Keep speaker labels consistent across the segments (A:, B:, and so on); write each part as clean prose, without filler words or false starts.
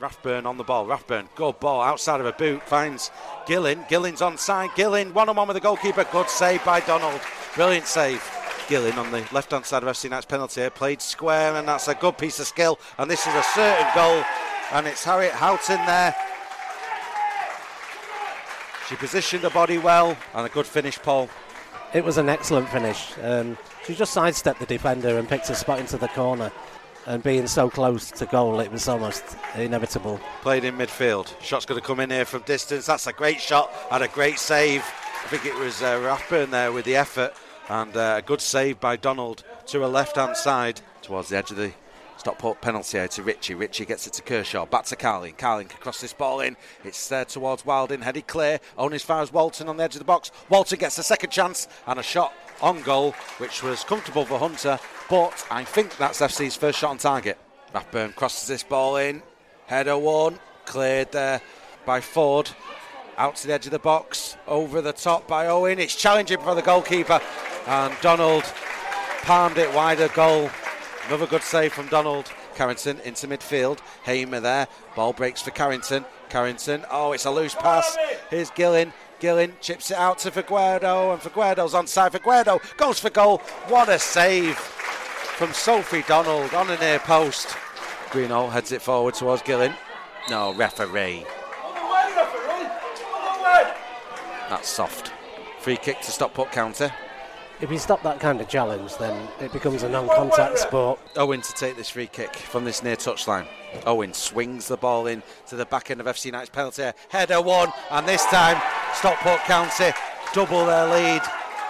A: Rathburn on the ball. Rathburn, good ball outside of a boot, finds Gillin. Gillin's onside. Gillin, one-on-one with the goalkeeper. Good save by Donald. Brilliant save. Gillin on the left-hand side of FC United's penalty area, played square, and that's a good piece of skill. And this is a certain goal, and it's Harriet Houghton there. She positioned the body well, and a good finish, Paul.
B: It was an excellent finish. She just sidestepped the defender and picked a spot into the corner. And being so close to goal, it was almost inevitable.
A: Played in midfield. Shot's going to come in here from distance. That's a great shot and a great save. I think it was Rathburn there with the effort. And a good save by Donald to a left-hand side towards the edge of the Stockport penalty area to Ritchie. Ritchie gets it to Kershaw. Back to Carling. Carling can cross this ball in. It's there towards Wilding. Headed clear. Only as far as Walton on the edge of the box. Walton gets a second chance and a shot on goal, which was comfortable for Hunter. But I think that's FC's first shot on target. Rathburn crosses this ball in. Header one. Cleared there by Ford. Out to the edge of the box. Over the top by Owen. It's challenging for the goalkeeper. And Donald palmed it wider goal. Another good save from Donald. Carrington into midfield. Hamer there. Ball breaks for Carrington. Carrington. Oh, it's a loose pass. Here's Gillin. Gillin chips it out to Figueredo. And Figueredo's onside. Figueredo goes for goal. What a save from Sophie Donald on the near post. Greenall heads it forward towards Gillin. No, referee. That's soft. Free kick to Stockport counter.
B: If you stop that kind of challenge, then it becomes a non-contact sport.
A: Owen to take this free kick from this near touchline. Owen swings the ball in to the back end of FC United's penalty area. Header one, and this time Stockport County double their lead.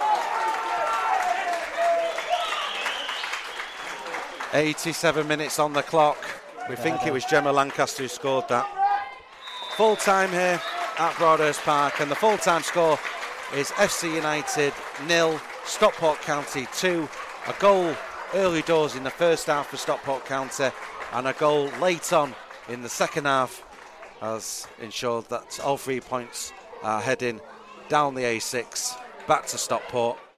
A: 87 minutes on the clock. We think it was Gemma Lancaster who scored that. Full time here at Broadhurst Park, and the full time score is FC United 0, Stockport County 2. A goal early doors in the first half for Stockport County, and a goal late on in the second half has ensured that all 3 points are heading down the A6 back to Stockport.